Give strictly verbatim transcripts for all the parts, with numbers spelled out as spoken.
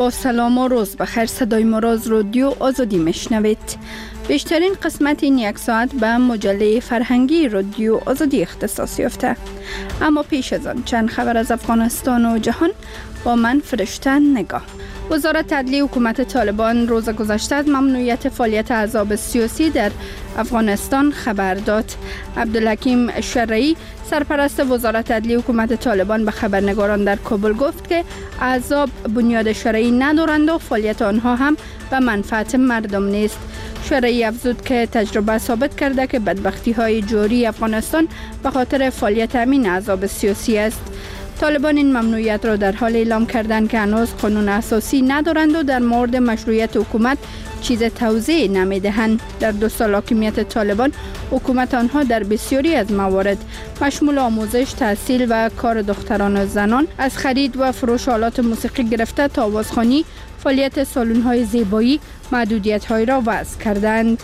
با سلام و روز بخیر، صدای مراز رادیو آزادی میشنوید. بیشترین قسمت این یک ساعت به مجله فرهنگی رادیو آزادی اختصاص یافته. اما پیش از آن چند خبر از افغانستان و جهان با من فرشته نگاه. وزارت عدلیه حکومت طالبان روز گذشته از ممنوعیت فعالیت احزاب سیاسی در افغانستان خبر داد. عبدالحکیم شرعی سرپرست وزارت عدلیه حکومت طالبان به خبرنگاران در کابل گفت که احزاب بنیاد شرعی ندارند و فعالیت آنها هم به منفعت مردم نیست. شرعی افزود که تجربه ثابت کرده که بدبختی های جاری افغانستان به خاطر فعالیت همین احزاب سیاسی است. طالبان این ممنوعیت را در حال اعلام کردند که هنوز قانون اساسی ندارند و در مورد مشروعیت حکومت چیز توضیح نمیدهند. در دو سال حاکمیت طالبان حکومت آنها در بسیاری از موارد مشمول آموزش، تحصیل و کار دختران و زنان، از خرید و فروش آلات موسیقی گرفته تا آوازخوانی، فعالیت سالن‌های زیبایی، محدودیت‌های را وضع کردند.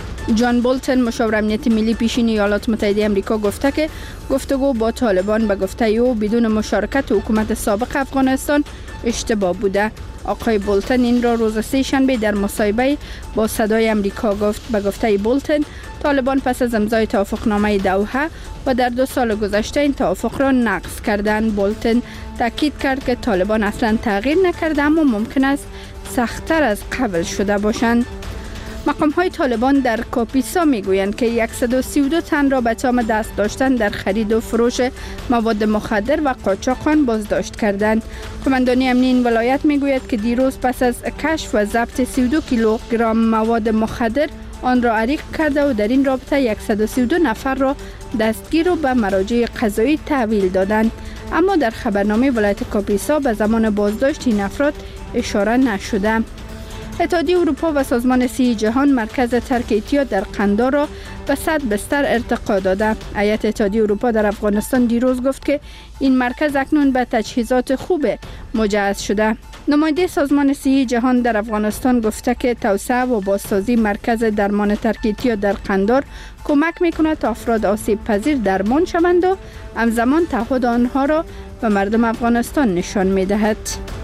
جان بولتن مشاور امنیت ملی پیشین ایالات متحده آمریکا گفته که گفتگو با طالبان به گفته او بدون مشارکت حکومت سابق افغانستان اشتباه بوده. آقای بولتن این را روز سه شنبه در مصاحبه با صدای آمریکا گفت. به گفته بولتن طالبان پس از امضای توافقنامه دوحه و در دو سال گذشته این توافق را نقض کردند. بولتن تاکید کرد که طالبان اصلا تغییر نکرده اما ممکن است سخت‌تر از قبل شده باشند. مقام های طالبان در کاپیسا می گویند که صد و سی و دو تن را به اتهام دست داشتن در خرید و فروش مواد مخدر و قاچاق بازداشت کردند. قماندانی امنی این ولایت می گوید که دیروز پس از کشف و ضبط سی و دو کیلوگرم مواد مخدر آن را عریق کرده و در این رابطه صد و سی و دو نفر را دستگیر و به مراجع قضایی تحویل دادند. اما در خبرنامه ولایت کاپیسا به زمان بازداشت این افراد اشاره نشده. اتحادیه اروپا و سازمان صحی جهان مرکز ترک اعتیاد در قندار را به صد بستر ارتقا داده. هیئت اتحادیه اروپا در افغانستان دیروز گفت که این مرکز اکنون به تجهیزات خوب مجهز شده. نماینده سازمان صحی جهان در افغانستان گفته که توسعه و بازسازی مرکز درمان ترک اعتیاد در قندار کمک می‌کند تا افراد آسیب پذیر درمان شوند و همزمان تعهد آنها را به مردم افغانستان نشان می‌دهد.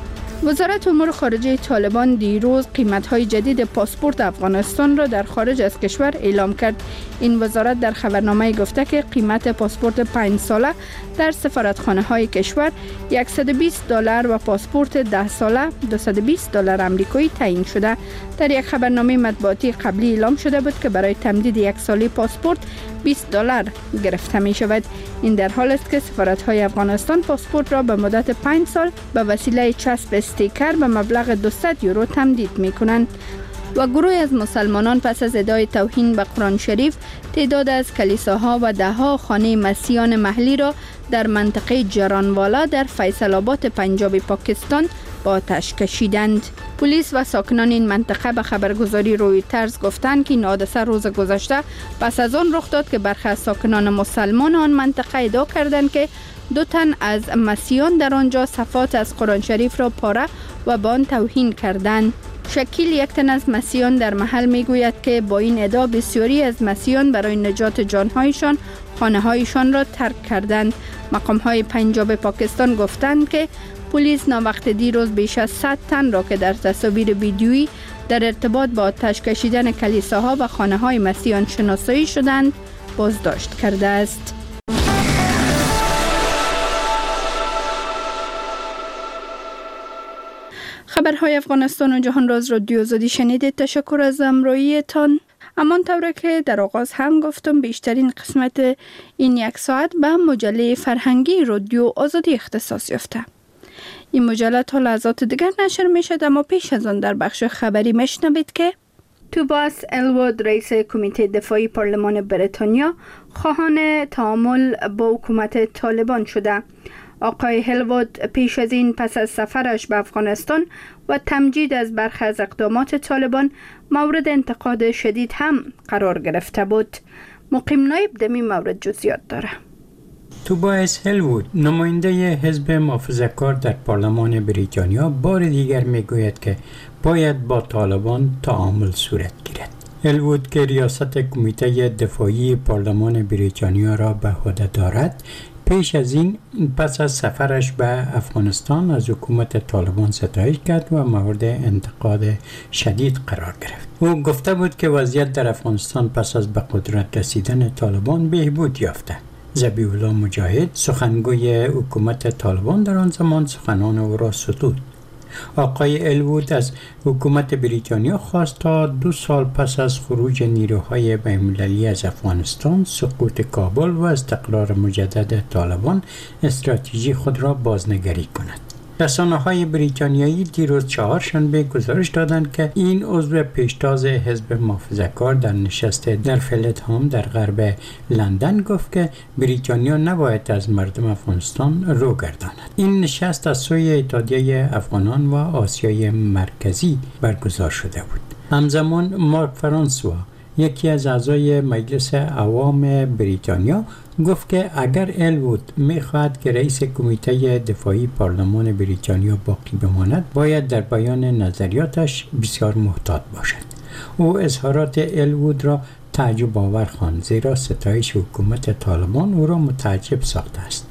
وزارت امور خارجه طالبان دیروز قیمت‌های جدید پاسپورت افغانستان را در خارج از کشور اعلام کرد. این وزارت در خبرنامه گفته که قیمت پاسپورت پنج ساله در سفارتخانه‌های کشور صد و بیست دلار و پاسپورت ده ساله دویست و بیست دلار آمریکایی تعیین شده. در یک خبرنامه مطبوعاتی قبلی اعلام شده بود که برای تمدید یک ساله پاسپورت بیست دلار گرفته می شود. این در حال است که سفارت‌های افغانستان پاسپورت را به مدت پنج سال به وسیله چسب استیکر به مبلغ دویست یورو تمدید می کنند. و گروه از مسلمانان پس از ادعای توهین به قرآن شریف تعداد از کلیساها و دهها خانه مسیحیان محلی را در منطقه جرانوالا در فیصل آباد پنجاب پاکستان با آتش کشیدند. پلیس و ساکنان این منطقه به خبرگزاری رویترز گفتند که این حادثه روز گذشته پس از آن رخ داد که برخی از ساکنان مسلمان آن منطقه ادعا کردند که دو تن از مسیحیان در آنجا صفحات از قرآن شریف را پاره و به آن توهین کردند. شکیل یک تن از مسیحیان در محل میگوید که با این ادعا بسیاری از مسیحیان برای نجات جانهایشان خانه‌هایشان را ترک کردند. مقام‌های پنجاب پاکستان گفتند که پلیس ناوقت دیروز بیش از صد تن را که در تصاویر ویدیویی در ارتباط با آتش کشیدن کلیساها و خانه‌های مسیحیان شناسایی شدند بازداشت کرده است. خبرهای افغانستان و جهان را از رادیو آزادی شنیدید. تشکر از همراهیتان. همان طوری که در آغاز هم گفتم بیشترین قسمت این یک ساعت به مجله فرهنگی رادیو آزادی اختصاص یافته. این مجله تا لحظات دیگر نشر می شد، اما پیش از آن در بخش خبری میشنوید که توباس الوود رئیس کمیته دفاعی پارلمان بریتانیا خواهان تعامل با حکومت طالبان شده. آقای هلوود پیش از این پس از سفرش به افغانستان و تمجید از برخی از اقدامات طالبان مورد انتقاد شدید هم قرار گرفته بود. مقیم نایب دمی مورد جزئیات داره. توباس هلوود نماینده حزب محافظه‌کار در پارلمان بریتانیا بار دیگر میگوید که باید با طالبان تعامل صورت گیرد. هلوود که ریاست کمیته دفاعی پارلمان بریتانیا را به عهده دارد پیش از این پس از سفرش به افغانستان از حکومت طالبان ستایش کرد و مورد انتقاد شدید قرار گرفت. او گفته بود که وضعیت در افغانستان پس از به قدرت رسیدن طالبان بهبود یافته. ذبیح الله مجاهد سخنگوی حکومت طالبان در آن زمان سخنان او را ستود. آقای الوود از حکومت بریتانیا خواست تا دو سال پس از خروج نیروهای بین‌المللی از افغانستان، سقوط کابل و استقرار مجدد طالبان استراتژی خود را بازنگری کند. رسانه‌های بریتانیایی دیروز چهارشنبه گزارش دادند که این عضو پیشتاز حزب محافظه‌کار در نشست در فلتهام در غرب لندن گفت که بریتانیا نباید از مردم افغانستان رو گرداند. این نشست از سوی اتحادیه افغانان و آسیای مرکزی برگزار شده بود. همزمان مارک فرانسوا، یکی از اعضای مجلس عوام بریتانیا، گفت که اگر الوود می‌خواهد که رئیس کمیته دفاعی پارلمان بریتانیا باقی بماند، باید در بیان نظریاتش بسیار محتاط باشد. او اظهارات الوود را تعجب آور خواند، زیرا ستایش حکومت طالبان او را متعجب ساخته است.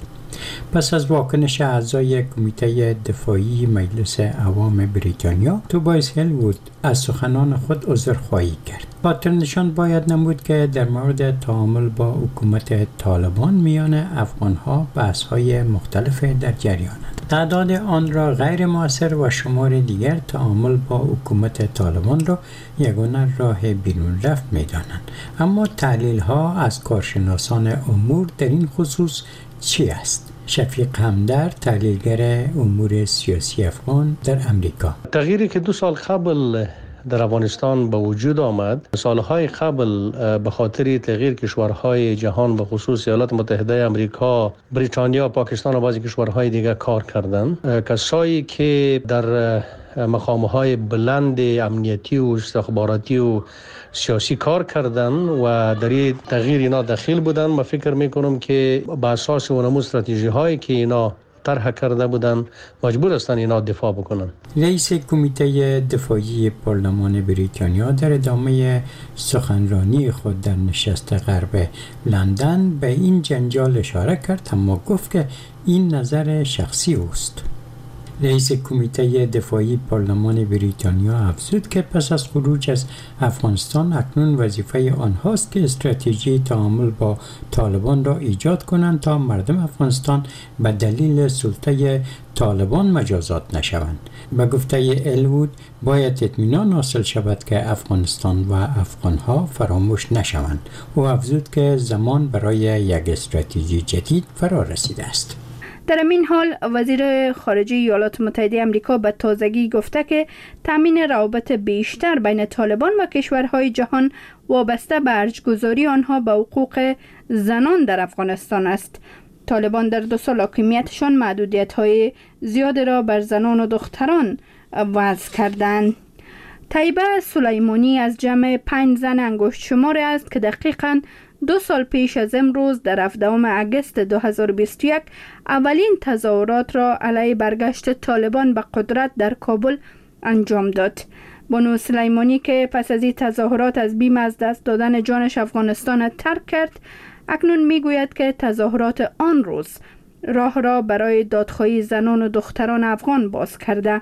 پس از واکنش اعضای کمیته دفاعی مجلس عوام بریتانیا، توبایس الوود از سخنان خود عذرخواهی کرد. خاطر نشان باید نمود که در مورد تعامل با حکومت طالبان میان افغانها بحث‌های مختلف در جریانند. تعداد آن را غیر مؤثر و شمار دیگر تعامل با حکومت طالبان را یگانه راه بیرون رفت می‌دانند. اما تحلیل‌ها از کارشناسان امور در این خصوص چی است؟ شفیق همدرد، تحلیلگر امور سیاسی افغان در امریکا: تغییری که دو سال قبل در افغانستان به وجود آمد، سالهای قبل به خاطر تغییر کشورهای جهان به خصوص ایالات متحده آمریکا، بریتانیا، پاکستان و بعضی کشورهای دیگر کار کردند. کسایی که در مقام‌های بلند امنیتی و استخباراتی و سیاسی کار کردن و در این تغییر اینا دخیل بودن، من فکر میکنم که با اساس اونمو استراتژی هایی که اینا طرح کرده بودن مجبور هستن اینا دفاع بکنن. رئیس کمیته دفاعی پارلمان بریتانیا در ادامه سخنرانی خود در نشست غرب لندن به این جنجال اشاره کرد، اما گفت که این نظر شخصی اوست. رئیس کمیته دفاعی پارلمان بریتانیا افزود که پس از خروج از افغانستان اکنون وظیفه آنهاست که استراتژی تعامل با طالبان را ایجاد کنند تا مردم افغانستان به دلیل سلطه طالبان مجازات نشوند. به گفته الوود باید اطمینان حاصل شود که افغانستان و افغانها فراموش نشوند. او افزود که زمان برای یک استراتژی جدید فرا رسیده است. در این حال وزیر خارجه ایالات متحده آمریکا به تازگی گفته که تامین روابط بیشتر بین طالبان و کشورهای جهان وابسته به ارجگذاری آنها به حقوق زنان در افغانستان است. طالبان در دو سال حاکمیتشان محدودیت‌های زیاد را بر زنان و دختران وضع کردند. طیبه سلیمانی از جمع پنج زن انگشت شمار است که دقیقاً دو سال پیش از امروز در هفدهم اگست دو هزار و بیست و یک اولین تظاهرات را علیه برگشت طالبان به قدرت در کابل انجام داد. بانو سلیمانی که پس از این تظاهرات از بیم از دست دادن جانش افغانستان ترک کرد، اکنون میگوید که تظاهرات آن روز راه را برای دادخواهی زنان و دختران افغان باز کرده.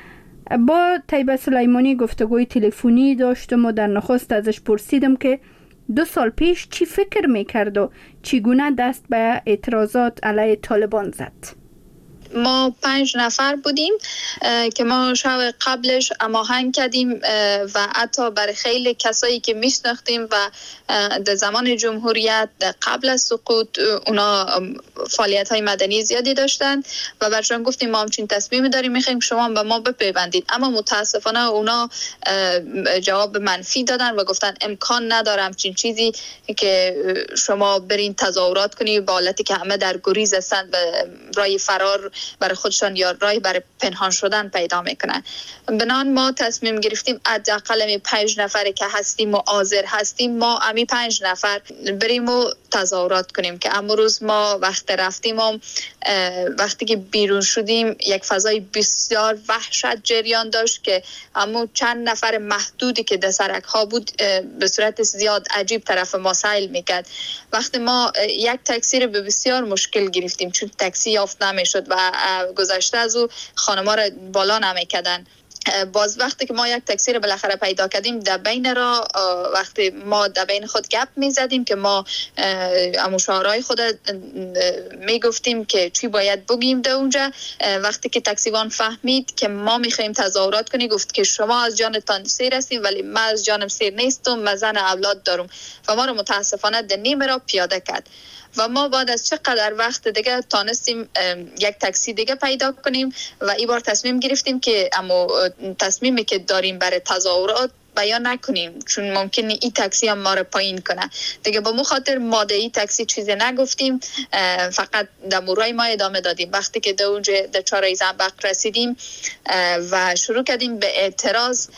با طیبه سلیمانی گفتگوی تلفنی داشتم و در نخست ازش پرسیدم که دو سال پیش چی فکر میکرد و چگونه دست به اعتراضات علیه طالبان زد. ما پنج نفر بودیم که ما شب قبلش هماهنگ کردیم و حتی برای خیلی کسایی که میشناختیم و در زمان جمهوریت قبل از سقوط اونا فعالیت های مدنی زیادی داشتن و برشان گفتیم ما همچین تصمیم داریم، میخوایم شما به ما بپیوندید، اما متاسفانه اونا جواب منفی دادن و گفتن امکان نداره همچین چیزی که شما برین تظاهرات کنی با حالتی که همه در گریز هستند به راه فرار برای خودشان یا راه برای پنهان شدن پیدا میکنن. بنان ما تصمیم گرفتیم حداقل می پنج نفری که هستیم و حاضر هستیم، ما امی پنج نفر بریم و تظاهرات کنیم که امروز ما وقت رفتیم هم وقتی که بیرون شدیم یک فضای بسیار وحشت جریان داشت که اما چند نفر محدودی که در سرک ها بود به صورت زیاد عجیب طرف ما سیل میکرد. وقتی ما یک تاکسی رو به بسیار مشکل گرفتیم چون تاکسی یافت نمیشد و گذشته از او خانما رو بالا نمیکردن. باز وقتی که ما یک تاکسی رو بالاخره پیدا کردیم در بین را وقتی ما در بین خود گپ می زدیم که ما مشاورای خود می گفتیم که چی باید بگیم در اونجا، وقتی که تاکسیوان فهمید که ما می خواهیم تظاهرات کنیم گفت که شما از جانتان سیر هستیم ولی من از جانم سیر نیستم، من زن اولاد دارم و ما رو متاسفانه در نیمه را پیاده کرد. و ما بعد از چقدر وقت دیگه تانستیم یک تاکسی دیگه پیدا کنیم و این بار تصمیم گرفتیم که اما تصمیمی که داریم برای تظاهرات بیان نکنیم چون ممکنه این تاکسی هم ما رو پایین کنه دیگه. با مو خاطر ما در این تاکسی چیزی نگفتیم، فقط در مورای ما ادامه دادیم. وقتی که در اونجا در چهارراه زنبق رسیدیم و شروع کردیم به اعتراض،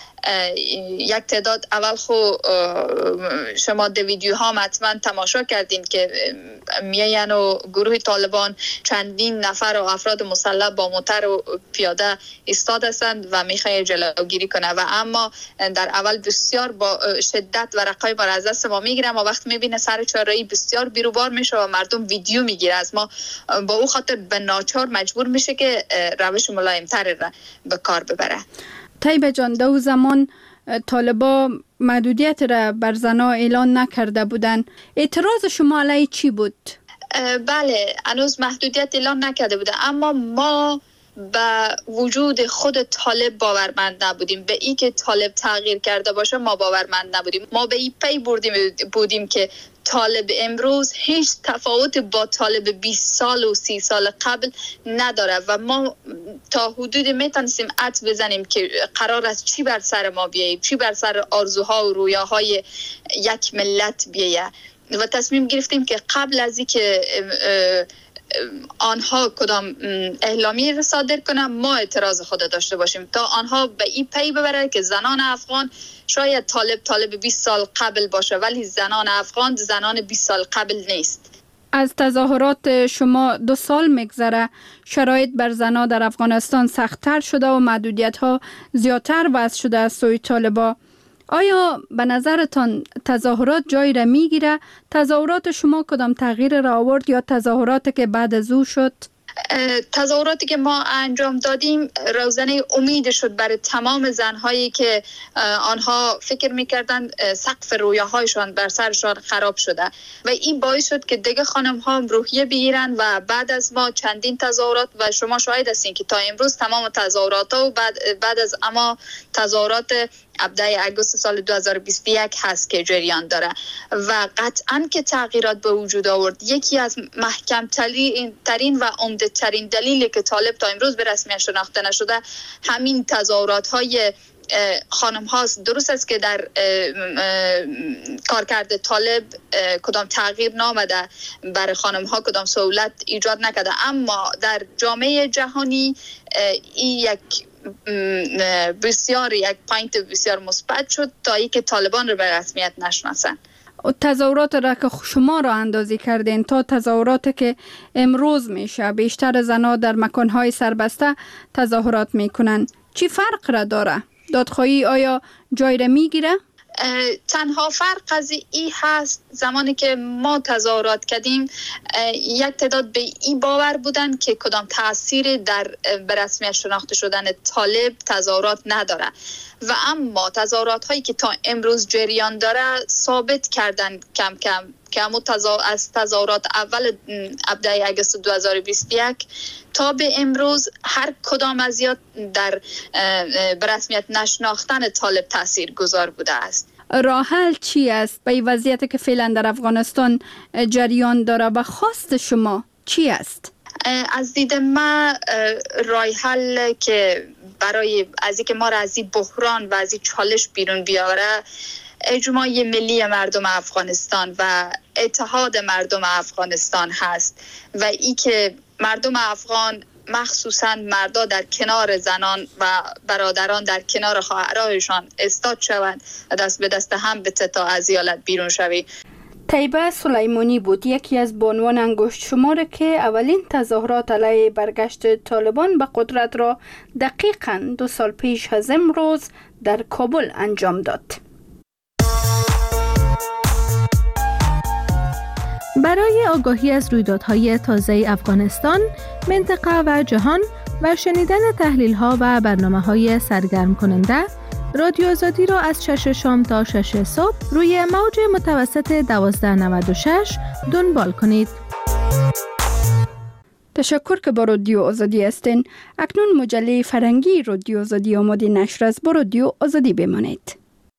یک تعداد اول خو شما در ویدیوها حتما تماشا کردین که میان و گروه طالبان چندین نفر و افراد مسلح با موتر و پیاده ایستاده هستند و میخواد جلوگیری کنه و اما در اول بسیار با شدت و رقای ما از دست ما میگیره. ما وقت میبینه سر چهارراهی بسیار بیروبار میشه و مردم ویدیو میگیره از ما، با او خاطر به ناچار مجبور میشه که روش ملایمتر را به کار ببره. طیبه جان، دو زمان طالبا محدودیت را بر زنها اعلان نکرده بودن، اعتراض شما علیه چی بود؟ بله، هنوز محدودیت اعلان نکرده بودن اما ما به وجود خود طالب باورمند نبودیم، به ای که طالب تغییر کرده باشه ما باورمند نبودیم. ما به ای پی بردیم بودیم که طالب امروز هیچ تفاوت با طالب بیست سال و سی سال قبل نداره و ما تا حدودی میتونستیم عد بزنیم که قرار است چی بر سر ما بیایه، چی بر سر آرزوها و رویاهای یک ملت بیایه و تصمیم گرفتیم که قبل از اینکه آنها کدام اعلامیه را صادر کنند ما اعتراض خود داشته باشیم تا آنها به این پی ببره که زنان افغان شاید طالب طالب بیست سال قبل باشه ولی زنان افغان زنان بیست سال قبل نیست. از تظاهرات شما دو سال میگذره، شرایط بر زنان در افغانستان سخت‌تر شده و محدودیت‌ها زیادتر وضع شده از سوی طالبا. آیا به نظرتان تظاهرات جای را میگیره؟ تظاهرات شما کدام تغییر را آورد یا تظاهراتی که بعد از او شد؟ تظاهراتی که ما انجام دادیم روزنه امید شد برای تمام زنهایی که آنها فکر میکردن سقف رویاهایشان بر سرشان خراب شده و این باعث شد که دیگه خانم ها روحیه بگیرن و بعد از ما چندین تظاهرات و شما شاهد هستین که تا امروز تمام تظاهرات ها و بعد, بعد از اما تظاهرات هفدهم اگست سال دو هزار و بیست و یک هست که جریان داره و قطعاً که تغییرات به وجود آورد. یکی از محکم ترین و عمده ترین دلیلی که طالب تا امروز به رسمیت شناخته نشده همین تظاهرات های خانم هاست. درست است که در کارکرد طالب کدام تغییر نامده، برای خانم ها کدام سهولت ایجاد نکرده، اما در جامعه جهانی این یک بسیار یک پوینت بسیار مثبت شد تا ای که طالبان رو به رسمیت نشناسن. تظاهرات را که شما را اندازی کردین تا تظاهرات که امروز میشه، بیشتر زنها در مکانهای سربسته تظاهرات میکنن، چی فرق را داره؟ دادخواهی آیا جای را میگیره؟ تنها فرق از این هست زمانی که ما تظاهرات کردیم یک تعداد به این باور بودن که کدام تأثیر در به رسمیت شناخته شدن طالب تظاهرات نداره و اما تظاهرات هایی که تا امروز جریان داره ثابت کردن کم کم که همون از تظاهرات اول هفدهم اگست دو هزار و بیست و یک تا به امروز هر کدام از یا در به رسمیت نشناختن طالب تأثیر گذار بوده است. راه حل چی است به وضعیتی که فعلا در افغانستان جریان داره و خواست شما چی است؟ از دید من راه حل که برای از اینکه ما را از این بحران و از این چالش بیرون بیاره اجماع ملی مردم افغانستان و اتحاد مردم افغانستان هست و ای که مردم افغان مخصوصا مردا در کنار زنان و برادران در کنار خواهرایشان استاد شوند و دست به دست هم به تا از ایالت بیرون شوید. طیبه سلیمانی بود، یکی از بانوان انگشت شمار که اولین تظاهرات علیه برگشت طالبان به قدرت را دقیقاً دو سال پیش از امروز در کابل انجام داد. برای آگاهی از رویدادهای تازه افغانستان، منطقه و جهان و شنیدن تحلیل‌ها و برنامه‌های سرگرم کننده، رادیو آزادی را از شش شام تا شش صبح روی موج متوسط دوازده نود و شش دنبال کنید. تشکر که با رادیو آزادی هستین. اکنون مجله فرهنگی رادیو آزادی آماده نشر است. با رادیو آزادی بمانید.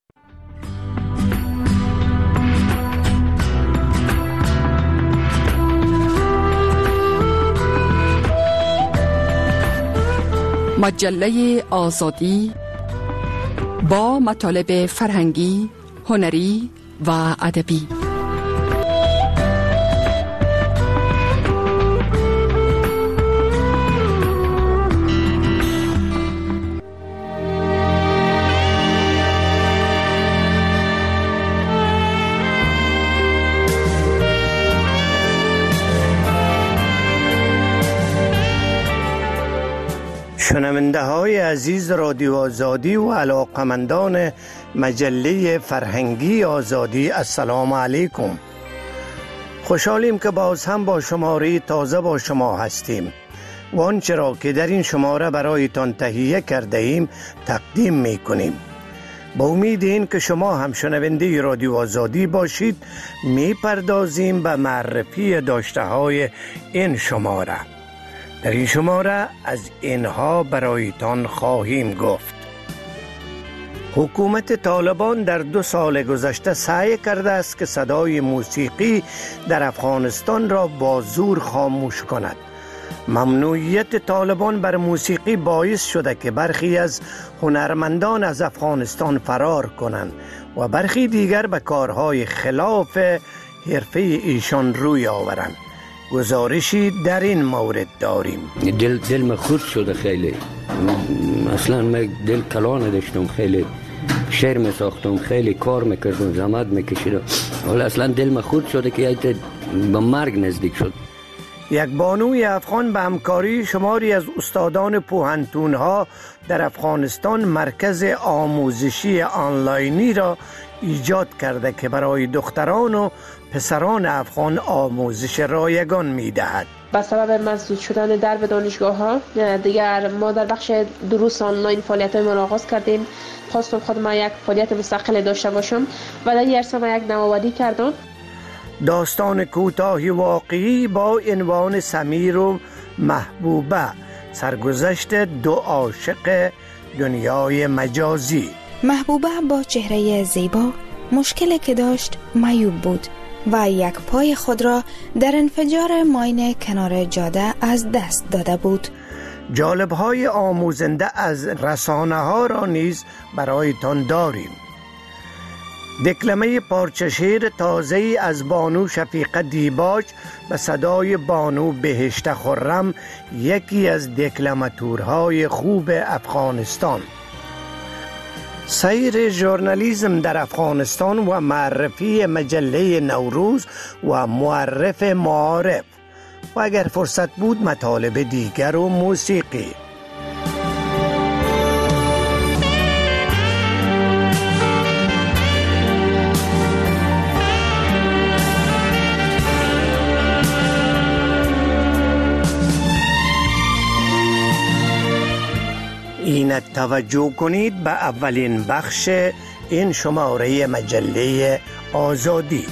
مجله آزادی با مطالب فرهنگی، هنری و ادبی. شنونده های عزیز رادیو آزادی و علاقمندان مجله فرهنگی آزادی، السلام علیکم. خوشحالیم که باز هم با شماره تازه با شما هستیم و آنچه را که در این شماره برایتان تهیه کرده ایم تقدیم می کنیم. با امید این که شما هم شنونده رادیو آزادی باشید، می پردازیم به معرفی داشته های این شماره. در این شماره از اینها برایتان خواهیم گفت. حکومت طالبان در دو سال گذشته سعی کرده است که صدای موسیقی در افغانستان را با زور خاموش کند. ممنوعیت طالبان بر موسیقی باعث شده که برخی از هنرمندان از افغانستان فرار کنند و برخی دیگر به کارهای خلاف حرفه ایشان روی آورند. گزارشی در این مورد داریم. دل دل من خورد شده خیلی. اصلا من دل کلا نداشتم، خیلی شعر می ساختم، خیلی کار میکردم، زحمت میکشیدم، ولی اصلا دل من خورد شده که به مرگ نزدیک شد. یک بانوی افغان به همکاری شماری از استادان پوهنتون‌ها در افغانستان مرکز آموزشی آنلاینی را ایجاد کرده که برای دختران و پسران افغان آموزش رایگان می‌دهد. با سبب مسدود شدن درب دانشگاه‌ها دیگر ما در بخش دروس آنلاین فعالیت‌های ما را آغاز کردیم. خواستم خودم یک فعالیت مستقل داشته باشم و در این عرصه ما یک نوآوری کردم. داستان کوتاهی واقعی با عنوان سمیر و محبوبه، سرگذشت دو عاشق دنیای مجازی. محبوبه با چهره زیبا مشکلی که داشت معیوب بود و یک پای خود را در انفجار ماین کنار جاده از دست داده بود. جالب‌های آموزنده از رسانه ها را نیز برایتان داریم. دکلمه پارچه شعر تازه‌ای از بانو شفیقه دیباج به صدای بانو بهشت خرم، یکی از دکلماتورهای خوب افغانستان. سیر ژورنالیسم در افغانستان و معرفی مجله نوروز و معرف معارف و اگر فرصت بود مطالب دیگر و موسیقی. این توجه کنید به اولین بخش این شماره مجله آزادی.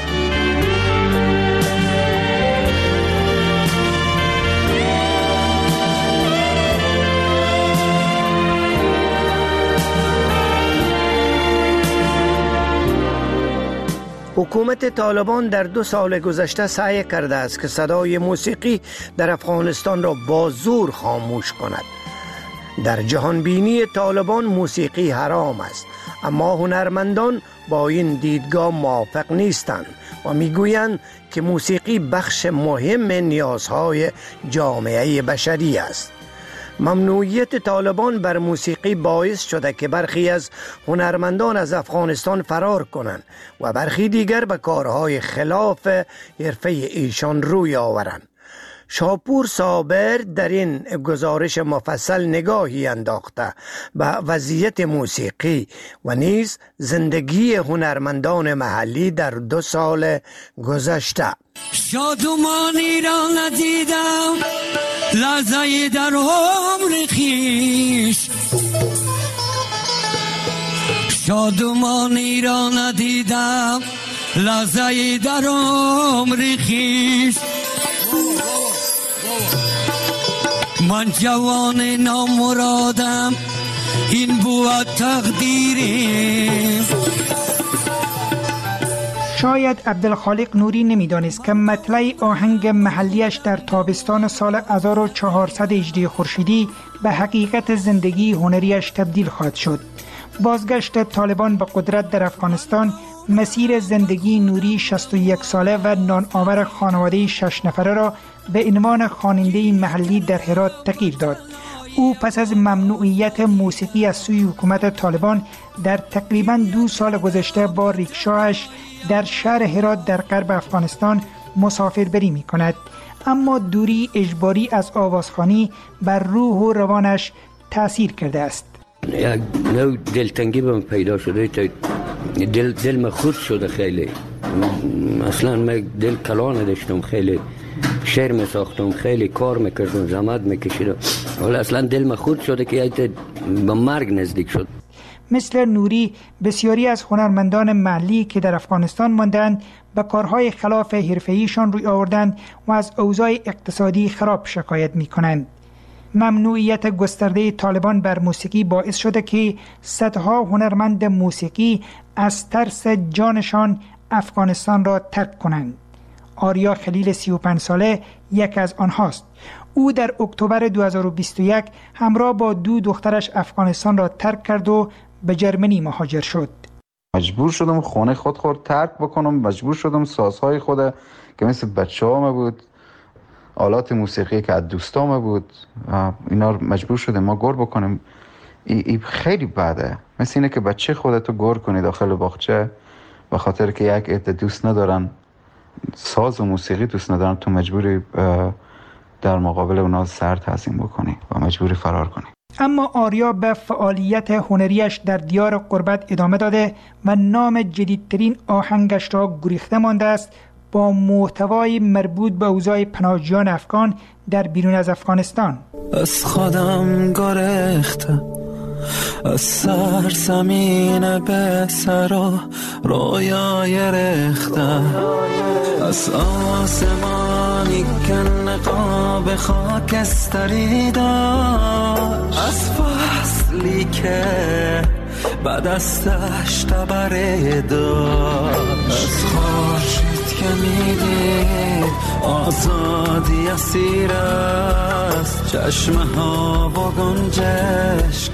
حکومت طالبان در دو سال گذشته سعی کرده است که صدای موسیقی در افغانستان را با زور خاموش کند. در جهان بینی طالبان موسیقی حرام است، اما هنرمندان با این دیدگاه موافق نیستند و میگویند که موسیقی بخش مهم نیازهای جامعه بشری است. ممنوعیت طالبان بر موسیقی باعث شده که برخی از هنرمندان از افغانستان فرار کنند و برخی دیگر به کارهای خلاف حرفه ایشان روی آورند. شاپور صابر در این گزارش مفصل نگاهی انداخته به وضعیت موسیقی و نیز زندگی هنرمندان محلی در دو سال گذشته. شادمانی را ندیدم لحظه در عمر خویش، شادمانی را ندیدم لحظه در عمر خویش. من جوان نامرادم این بود تقدیریم. شاید عبدالخالق نوری نمیدانست که مطلع آهنگ محلیش در تابستان سال هزار و چهارصد هجری خورشیدی به حقیقت زندگی هنریش تبدیل خواهد شد. بازگشت طالبان به قدرت در افغانستان مسیر زندگی نوری شصت و یک ساله و نان آور خانواده شش نفره را به عنوان خواننده محلی در هرات تغییر داد. او پس از ممنوعیت موسیقی از سوی حکومت طالبان در تقریباً دو سال گذشته با ریکشاش در شهر هرات در غرب افغانستان مسافربری می کند. اما دوری اجباری از آوازخوانی بر روح و روانش تأثیر کرده است. یک نوع دلتنگی به من پیدا شده، دل دل من خورد شده خیلی. اصلا من دل کلا نداشتم، خیلی شعر می ساختم، خیلی کار میکردم، زحمت میکشیدم، ولی اصلا دل من خورد شده که به مرگ نزدیک شد. مثل نوری بسیاری از هنرمندان محلی که در افغانستان ماندند به کارهای خلاف حرفه‌ایشان روی آوردند و از اوضاع اقتصادی خراب شکایت میکنند. ممنوعیت گسترده طالبان بر موسیقی باعث شده که صدها هنرمند موسیقی از ترس جانشان افغانستان را ترک کنند. آریا خلیل سی و پنج ساله یک از آنهاست. او در اکتبر دو هزار و بیست و یک همراه با دو دخترش افغانستان را ترک کرد و به جرمنی مهاجر شد. مجبور شدم خانه خود خود ترک بکنم، مجبور شدم سازهای خود که مثل بچه ها بود، آلات موسیقی که از دوستام بود، اینا مجبور شدم ما گور بکنم. ای, ای خیلی بده، مثل اینه که بچه خودتو گور کنی داخل باغچه به خاطر که یک عده دوست ندارن، ساز و موسیقی دوست ندارن، تو مجبوری در مقابل اونا سر تعظیم بکنی و مجبوری فرار کنی. اما آریا به فعالیت هنریش در دیار غربت ادامه داده و نام جدیدترین آهنگش را گریخته مانده است، با محتوای مربوط به اوضاع پناهجویان افغان در بیرون از افغانستان. از خودم گریختم، از سر زمین به سر رویای ریختم، از آسمانی که نقاب خاکستری داشت، از فصلی که بعد از دشت بره داشت، از خورشید که میدید آزادی اسیر است، چشمه ها و گنجشک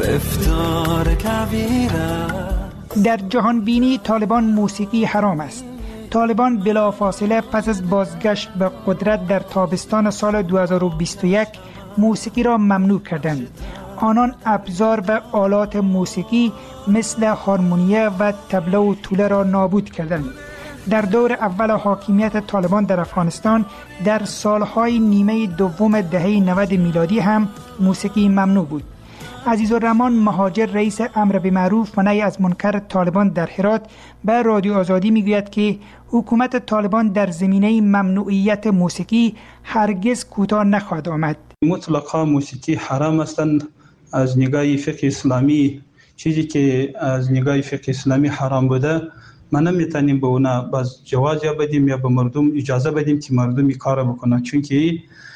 گرفتار کویر است. در جهان بینی طالبان موسیقی حرام است. طالبان بلافاصله پس از بازگشت به قدرت در تابستان سال دو هزار و بیست و یک موسیقی را ممنوع کردند. آنان ابزار و آلات موسیقی مثل هارمونیه و طبله و توله را نابود کردند. در دور اول حاکمیت طالبان در افغانستان در سالهای نیمه دوم دهه نود میلادی هم موسیقی ممنوع بود. عزیزالرحمن مهاجر رئیس امر بالمعروف و نهی از منکر طالبان در هرات به رادیو آزادی میگوید که حکومت طالبان در زمینه ممنوعیت موسیقی هرگز کوتاه نخواهد آمد. مطلقا موسیقی حرام هستند از نگاه فقه اسلامی. چیزی که از نگاه فقه اسلامی حرام بوده ما نمیتونیم به اونا باز جواز یا بدیم یا به مردم اجازه بدیم که مردمی کار بکنن، چون که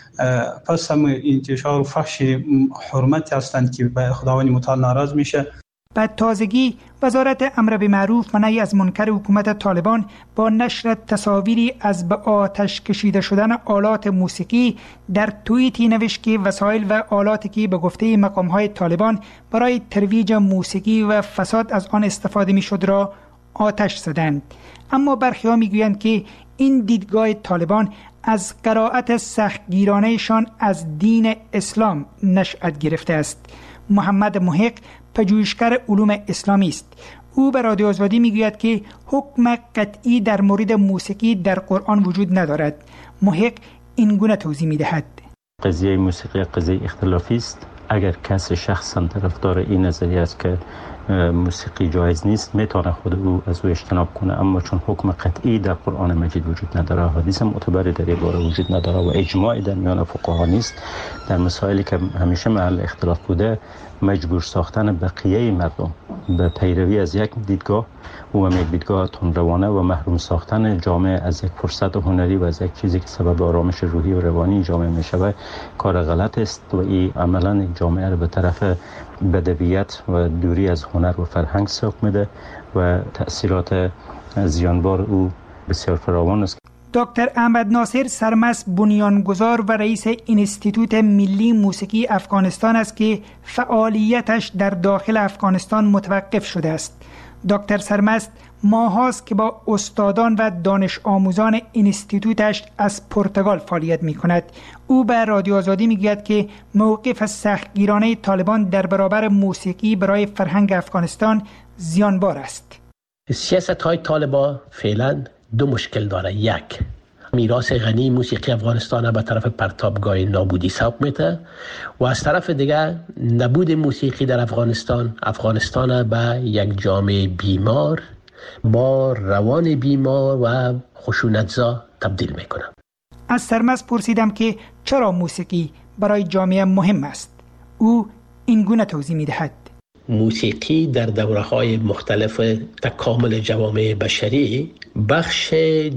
پس هم انتشار و فحش حرمت هستند که به خداوند متعال ناراض میشه. به تازگی وزارت امر بالمعروف و نهی از منکر حکومت طالبان با نشر تصاویری از به آتش کشیده شدن آلات موسیقی در توییتی نوشت که وسایل و آلاتی که به گفته مقام‌های طالبان برای ترویج موسیقی و فساد از آن استفاده میشد را آتش زدند. اما برخی‌ها میگویند که این دیدگاه طالبان از قرائت سختگیرانهشان از دین اسلام نشأت گرفته است. محمد محق پژوهشگر علوم اسلامی است. او به رادیو آزادی میگوید که حکم قطعی در مورد موسیقی در قرآن وجود ندارد. محق این گونه توضیح میدهد: قضیه موسیقی قضیه اختلافی است. اگر کسی شخصا طرفدار این نظریه است که موسیقی جایز نیست، میتونه خود او از او اجتناب کنه، اما چون حکم قطعی در قرآن مجید وجود نداره، حدیث معتبری در این باره وجود نداره و اجماعی در میان فقها نیست، در مسائلی که همیشه محل اختلاف بوده مجبور ساختن بقیه مردم به پیروی از یک دیدگاه و یک دیدگاه تندروانه و محروم ساختن جامعه از یک فرصت هنری و از یک چیزی که سبب آرامش روحی و روانی جامعه میشود کار غلط است و این عملا یک جامعه رو به طرف بدویت و دوری از هنر و فرهنگ سوق میده و تأثیرات زیانبار او بسیار فراوان است. دکتر احمد ناصر سرمست بنیانگذار و رئیس انستیتوت ملی موسیقی افغانستان است که فعالیتش در داخل افغانستان متوقف شده است. دکتر سرمست ماهاست که با استادان و دانش آموزان انستیتوتش از پرتغال فعالیت می کند. او به رادیو آزادی می گوید که موقف سختگیرانه طالبان در برابر موسیقی برای فرهنگ افغانستان زیانبار است. سیاست های طالبان فعلا دو مشکل داره. یک، میراث غنی موسیقی افغانستان به طرف پرتابگاه نابودی سوق میده و از طرف دیگر نبود موسیقی در افغانستان افغانستان به یک جامعه بیمار با روان بیمار و خشونتزا تبدیل میکنه. از سرمست پرسیدم که چرا موسیقی برای جامعه مهم است. او این گونه توضیح میدهد: موسیقی در دوره‌های مختلف تکامل جوامع بشری بخش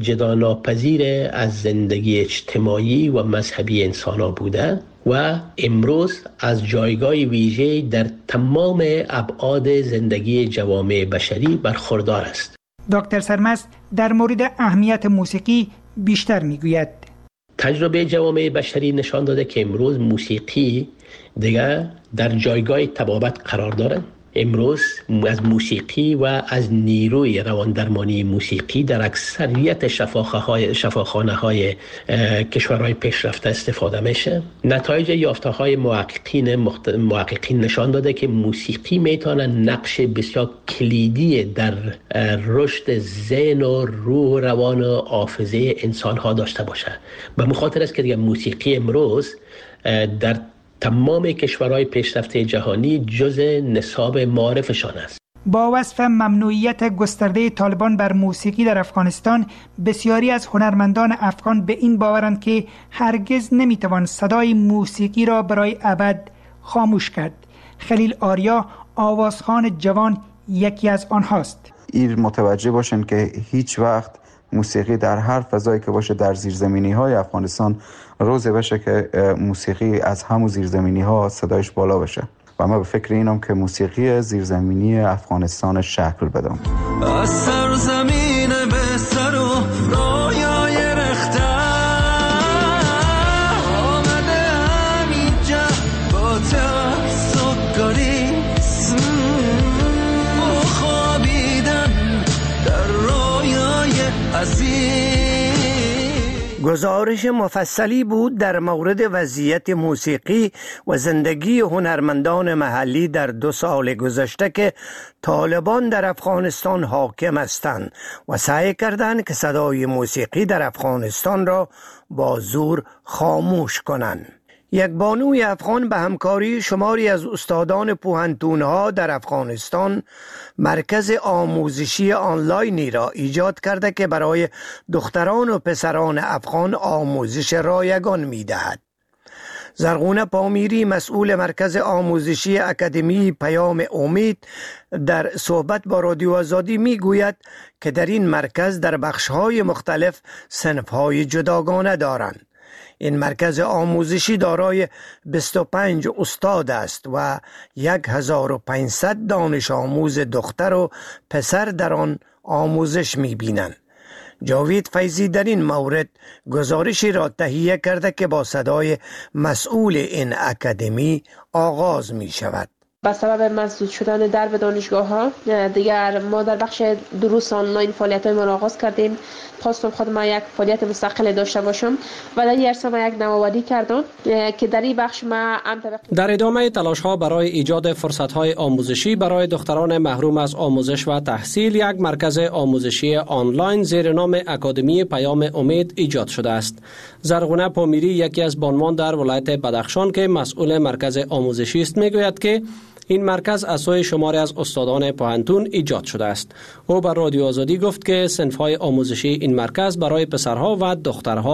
جداناپذیر از زندگی اجتماعی و مذهبی انسان‌ها بوده و امروز از جایگاه ویژه در تمام ابعاد زندگی جوامع بشری برخوردار است. دکتر سرمست در مورد اهمیت موسیقی بیشتر میگوید: تجربه جوامع بشری نشان داده که امروز موسیقی دیگر در جایگاه طبابت قرار دارد. امروز از موسیقی و از نیروی رواندرمانی موسیقی در اکثریت شفاخانه های کشورهای پیشرفته استفاده میشه. نتایج یافته های محققین مخت... محققین نشان داده که موسیقی میتونه نقش بسیار کلیدی در رشد ذهن و روح و روان و حافظه انسان ها داشته باشه. به مخاطر است که دیگه موسیقی امروز در تمام کشورهای پیشرفته جهانی جز نصاب معارفشان است. با وصف ممنوعیت گسترده طالبان بر موسیقی در افغانستان، بسیاری از هنرمندان افغان به این باورند که هرگز نمیتوان صدای موسیقی را برای ابد خاموش کرد. خلیل آریا، آوازخوان جوان، یکی از آنهاست. این متوجه باشن که هیچ وقت موسیقی در هر فضایی که باشه در زیرزمینی های افغانستان روزی بشه که موسیقی از همون زیرزمینی ها صدایش بالا بشه و من به فکر اینم که موسیقی زیرزمینی افغانستان شکل بدم. از سرزمین به سر و رایای رخته آمده همینجا با تاسکاریسم و خوابیدن در رایای عزیز. گزارش مفصلی بود در مورد وضعیت موسیقی و زندگی هنرمندان محلی در دو سال گذشته که طالبان در افغانستان حاکم هستند و سعی کردند که صدای موسیقی در افغانستان را با زور خاموش کنند. یک بانوی افغان به همکاری شماری از استادان پوهنتون‌ها در افغانستان مرکز آموزشی آنلاینی را ایجاد کرده که برای دختران و پسران افغان آموزش رایگان می‌دهد. زرغونه پامیری، مسئول مرکز آموزشی اکادمی پیام امید، در صحبت با رادیو آزادی میگوید که در این مرکز در بخش‌های مختلف صنف‌های جداگانه دارند. این مرکز آموزشی دارای بیست و پنج استاد است و هزار و پانصد دانش آموز دختر و پسر در آن آموزش می‌بینند. جاوید فیضی در این مورد گزارشی را تهیه کرده که با صدای مسئول این اکادمی آغاز می شود. به سبب مسدود شدن درب دانشگاه ها دیگر ما در بخش دروس آنلاین فعالیت های ما آغاز کردیم. خواستم خود ما یک فعالیت مستقل داشته باشم و در این عرصه ما یک نوآوری کردم که در این بخش ما در ادامه تلاش ها برای ایجاد فرصت های آموزشی برای دختران محروم از آموزش و تحصیل، یک مرکز آموزشی آنلاین زیر نام اکادمی پیام امید ایجاد شده است. زرغونه پامیری، یکی از بانوان در ولایت بدخشان که مسئول مرکز آموزشی است، میگوید که این مرکز از سوی شماری از استادان پوهنتون ایجاد شده است. او بر رادیو آزادی گفت که صنف‌های آموزشی این مرکز برای پسرها و دخترها